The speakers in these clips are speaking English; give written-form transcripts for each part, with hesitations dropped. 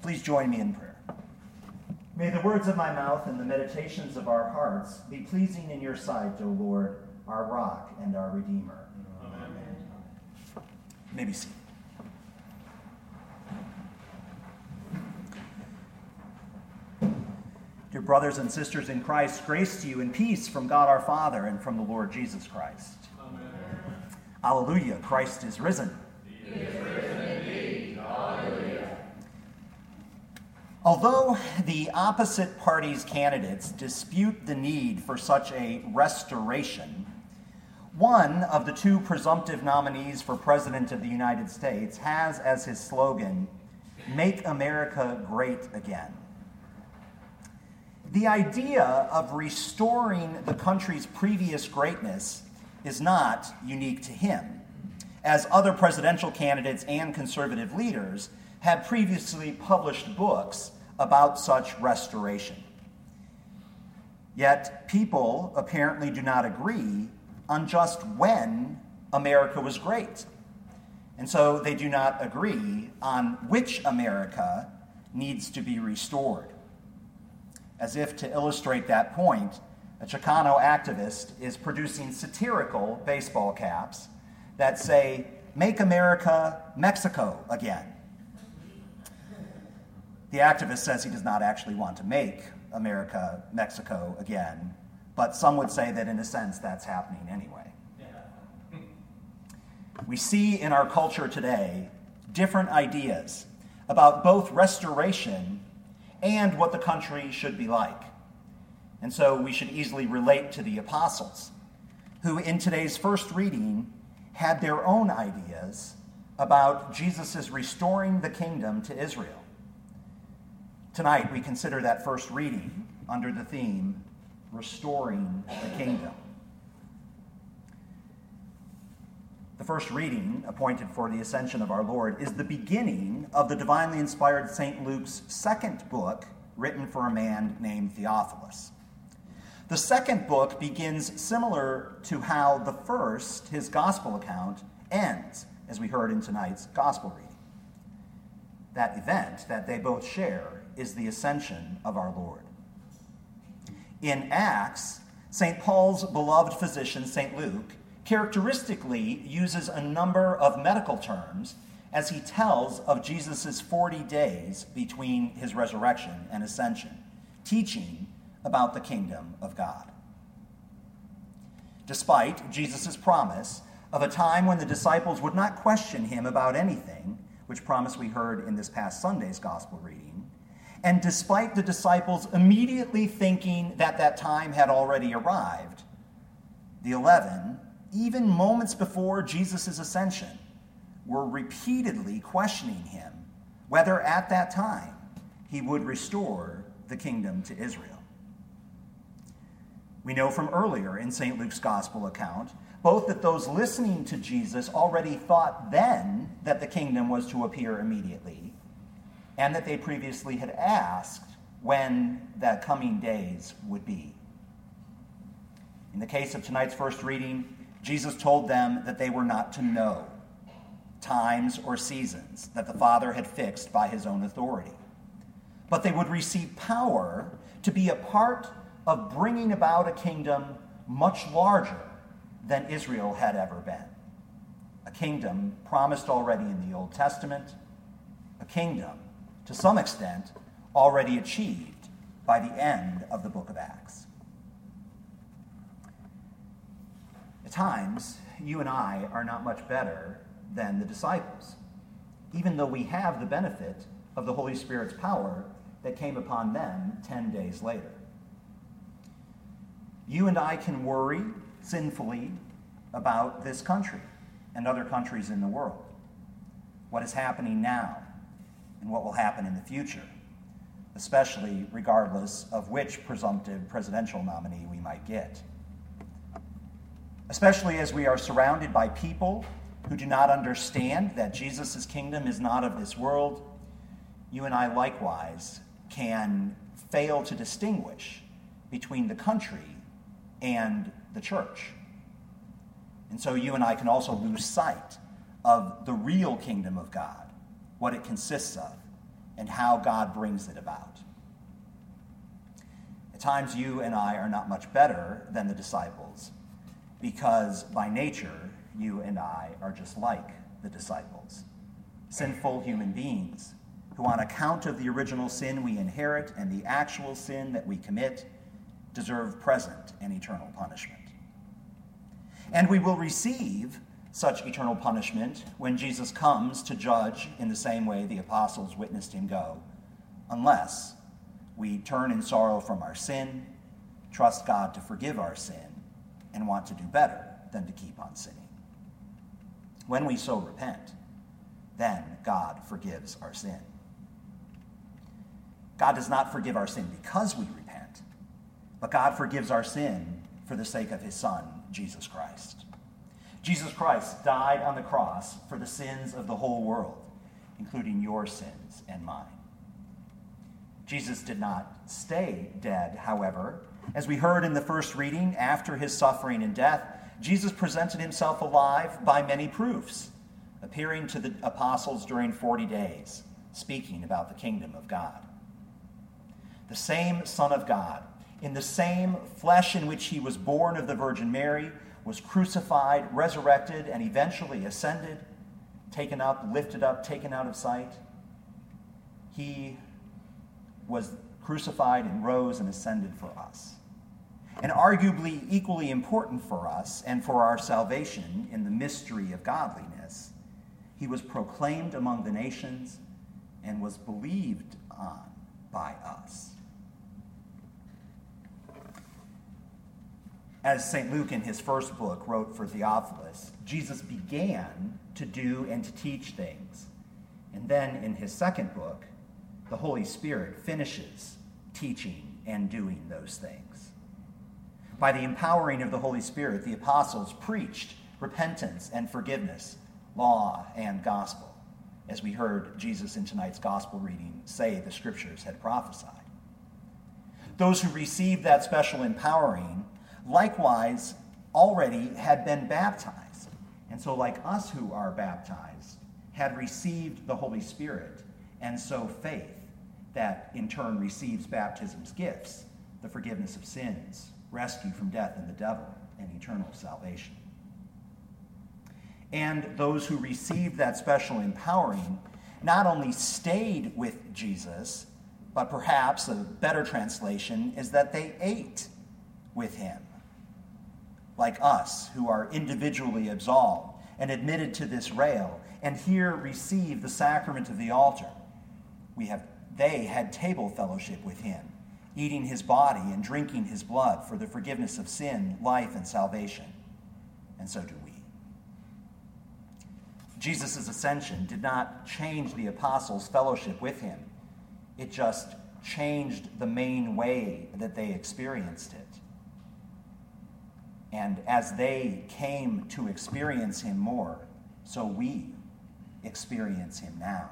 Please join me in prayer. May the words of my mouth and the meditations of our hearts be pleasing in your sight, O Lord, our rock and our Redeemer. Amen. You may be seated. Dear brothers and sisters in Christ, grace to you and peace from God our Father and from the Lord Jesus Christ. Amen. Alleluia, Christ is risen. He is risen indeed. Alleluia. Although the opposite party's candidates dispute the need for such a restoration, one of the two presumptive nominees for President of the United States has as his slogan, "Make America Great Again." The idea of restoring the country's previous greatness is not unique to him, as other presidential candidates and conservative leaders had previously published books about such restoration. Yet people apparently do not agree on just when America was great. And so they do not agree on which America needs to be restored. As if to illustrate that point, a Chicano activist is producing satirical baseball caps that say, "Make America Mexico again." The activist says he does not actually want to make America Mexico again, but some would say that in a sense that's happening anyway. We see in our culture today different ideas about both restoration and what the country should be like. And so we should easily relate to the apostles, who in today's first reading had their own ideas about Jesus' restoring the kingdom to Israel. Tonight we consider that first reading under the theme, Restoring the Kingdom. The first reading, appointed for the Ascension of our Lord, is the beginning of the divinely inspired St. Luke's second book, written for a man named Theophilus. The second book begins similar to how the first, his gospel account, ends, as we heard in tonight's gospel reading. That event that they both share is the Ascension of our Lord. In Acts, St. Paul's beloved physician, St. Luke, characteristically uses a number of medical terms as he tells of Jesus' 40 days between his resurrection and ascension, teaching about the kingdom of God. Despite Jesus' promise of a time when the disciples would not question him about anything, which promise we heard in this past Sunday's gospel reading, and despite the disciples immediately thinking that that time had already arrived, the 11, even moments before Jesus' ascension, were repeatedly questioning him whether at that time he would restore the kingdom to Israel. We know from earlier in St. Luke's gospel account both that those listening to Jesus already thought then that the kingdom was to appear immediately, and that they previously had asked when the coming days would be. In the case of tonight's first reading, Jesus told them that they were not to know times or seasons that the Father had fixed by his own authority, but they would receive power to be a part of bringing about a kingdom much larger than Israel had ever been. A kingdom promised already in the Old Testament, a kingdom, to some extent, already achieved by the end of the book of Acts. At times, you and I are not much better than the disciples, even though we have the benefit of the Holy Spirit's power that came upon them 10 days later. You and I can worry sinfully about this country and other countries in the world, what is happening now and what will happen in the future, especially regardless of which presumptive presidential nominee we might get. Especially as we are surrounded by people who do not understand that Jesus' kingdom is not of this world, you and I likewise can fail to distinguish between the country and the church. And so you and I can also lose sight of the real kingdom of God, what it consists of, and how God brings it about. At times, you and I are not much better than the disciples, because by nature, you and I are just like the disciples, sinful human beings who, on account of the original sin we inherit and the actual sin that we commit, deserve present and eternal punishment. And we will receive such eternal punishment when Jesus comes to judge in the same way the apostles witnessed him go, unless we turn in sorrow from our sin, trust God to forgive our sin, and want to do better than to keep on sinning. When we so repent, then God forgives our sin. God does not forgive our sin because we repent, but God forgives our sin for the sake of his Son, Jesus Christ. Jesus Christ died on the cross for the sins of the whole world, including your sins and mine. Jesus did not stay dead, however. As we heard in the first reading, after his suffering and death, Jesus presented himself alive by many proofs, appearing to the apostles during 40 days, speaking about the kingdom of God. The same Son of God, in the same flesh in which he was born of the Virgin Mary, was crucified, resurrected, and eventually ascended, taken up, lifted up, taken out of sight. He was crucified and rose and ascended for us. And arguably equally important for us and for our salvation in the mystery of godliness, he was proclaimed among the nations and was believed on by us. As St. Luke in his first book wrote for Theophilus, Jesus began to do and to teach things. And then in his second book, the Holy Spirit finishes teaching and doing those things. By the empowering of the Holy Spirit, the apostles preached repentance and forgiveness, law and gospel, as we heard Jesus in tonight's gospel reading say the scriptures had prophesied. Those who received that special empowering likewise already had been baptized, and so like us who are baptized, had received the Holy Spirit, and so faith that in turn receives baptism's gifts, the forgiveness of sins, rescue from death and the devil, and eternal salvation. And those who received that special empowering not only stayed with Jesus, but perhaps a better translation is that they ate with him. Like us, who are individually absolved and admitted to this rail, and here receive the sacrament of the altar. They had table fellowship with him, eating his body and drinking his blood for the forgiveness of sin, life, and salvation. And so do we. Jesus' ascension did not change the apostles' fellowship with him. It just changed the main way that they experienced it. And as they came to experience him more, so we experience him now.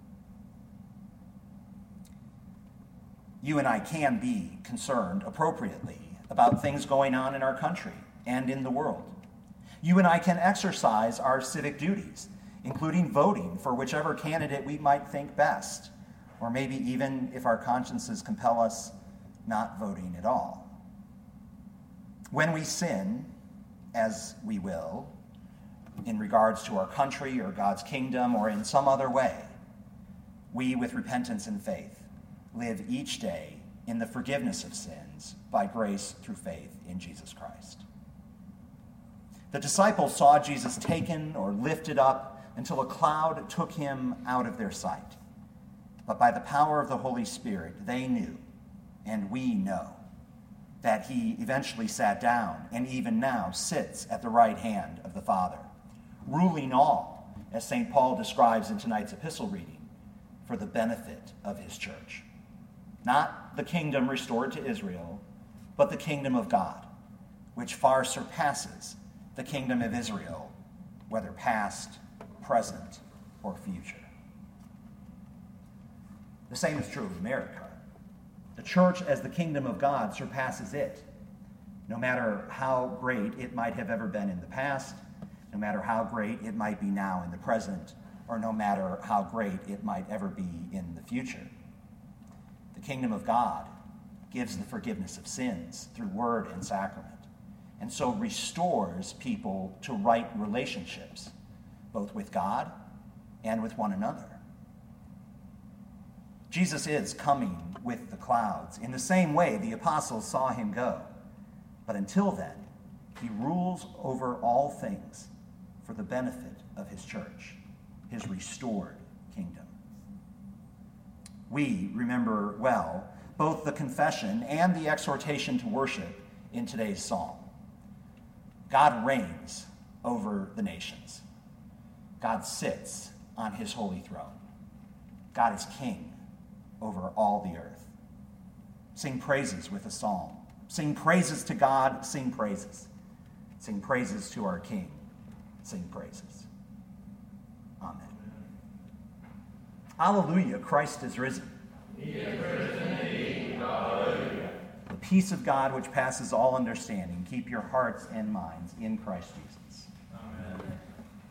You and I can be concerned appropriately about things going on in our country and in the world. You and I can exercise our civic duties, including voting for whichever candidate we might think best, or maybe even, if our consciences compel us, not voting at all. When we sin, as we will, in regards to our country or God's kingdom or in some other way, we, with repentance and faith, live each day in the forgiveness of sins by grace through faith in Jesus Christ. The disciples saw Jesus taken or lifted up until a cloud took him out of their sight. But by the power of the Holy Spirit, they knew, and we know, that he eventually sat down and even now sits at the right hand of the Father, ruling all, as St. Paul describes in tonight's epistle reading, for the benefit of his church. Not the kingdom restored to Israel, but the kingdom of God, which far surpasses the kingdom of Israel, whether past, present, or future. The same is true of America. The church as the kingdom of God surpasses it, no matter how great it might have ever been in the past, no matter how great it might be now in the present, or no matter how great it might ever be in the future. The kingdom of God gives the forgiveness of sins through word and sacrament, and so restores people to right relationships, both with God and with one another. Jesus is coming with the clouds. In the same way the apostles saw him go. But until then, he rules over all things for the benefit of his church, his restored kingdom. We remember well both the confession and the exhortation to worship in today's psalm. God reigns over the nations. God sits on his holy throne. God is king over all the earth. Sing praises with a psalm. Sing praises to God. Sing praises. Sing praises to our King. Sing praises. Amen. Alleluia, Christ is risen. He is risen indeed. Alleluia. The peace of God, which passes all understanding, keep your hearts and minds in Christ Jesus. Amen.